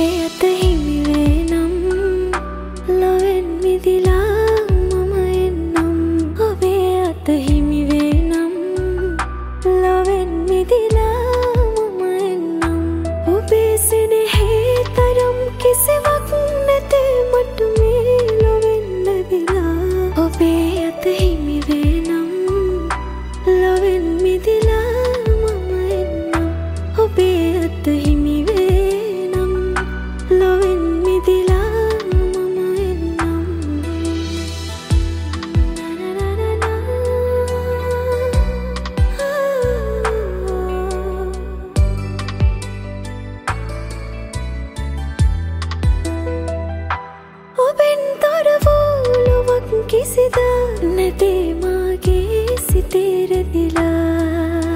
අත හිමි වේ නම් ලොවෙන් මිදිලා මම එන්නම්. ඔබේ අත හිමි වේ නම් ලොවෙන් මිදිලා මම එන්නම්. ඔබේ සෙනෙහේ තරම් කිසිවක් නැතේ මට මේ ලොවෙන් ලැබිලා. ඔබේ අත හිමි වේ නම් ලොවෙන් මිදිලා මම එන්නම්. ඔබේ අත හිමි වේ නම් ලොවෙන් මිදිලා මම එන්නම්. ඔබෙන් තොර වූ ලොවක් කිසිද නැතේ මාගේ සිතේ රැඳිලා.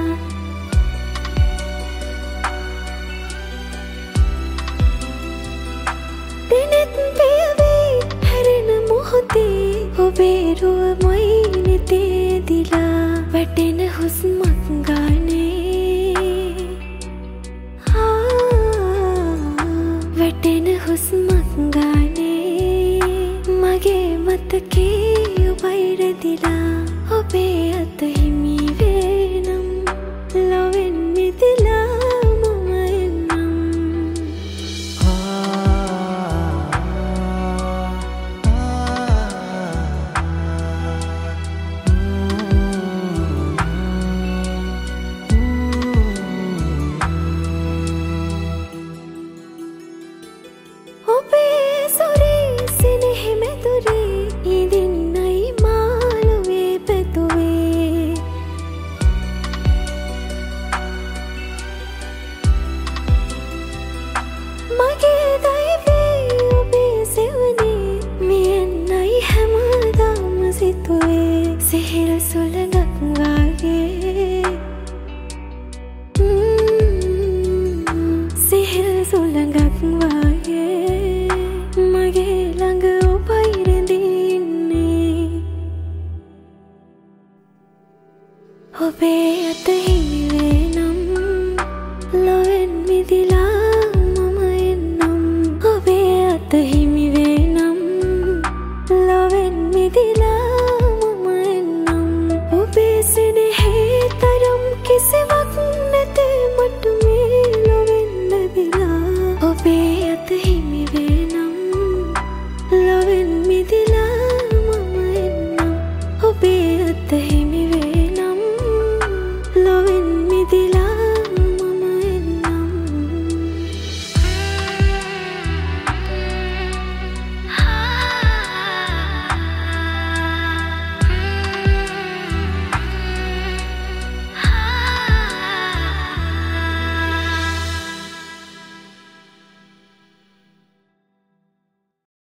දිනෙත් පියවී හැරෙන මොහොතේ ඔබේ රුවමයි නෙතේ දිලා. වැටෙන හුස්මක් ගානේ වැටෙන හුස්මක් ගානේ මගේ මතකේ ඔබයි රැඳිලා. ඔබේ අත හිමි වේ නම් ලොවෙන් මිදිලා මම එන්නම්. ඔබේ සොරේ සෙනෙහි මැදුරේ ඉදින්නයි මාළුවේ පැතුවේ. මගේ දෛවේ ඔබේ සෙවනේ මියන්නයි හැමදාම සිතුවේ. සිහිර සුළඟක් වාගේ සිහිර සුළඟක් වාගේ මගේ ළඟ ඔබයි රැඳින්නේ. ඔබේ අත හිමි වේ නම් ලොවෙන් මිදිලා මම එන්නම්. ඔබේ අත හිමි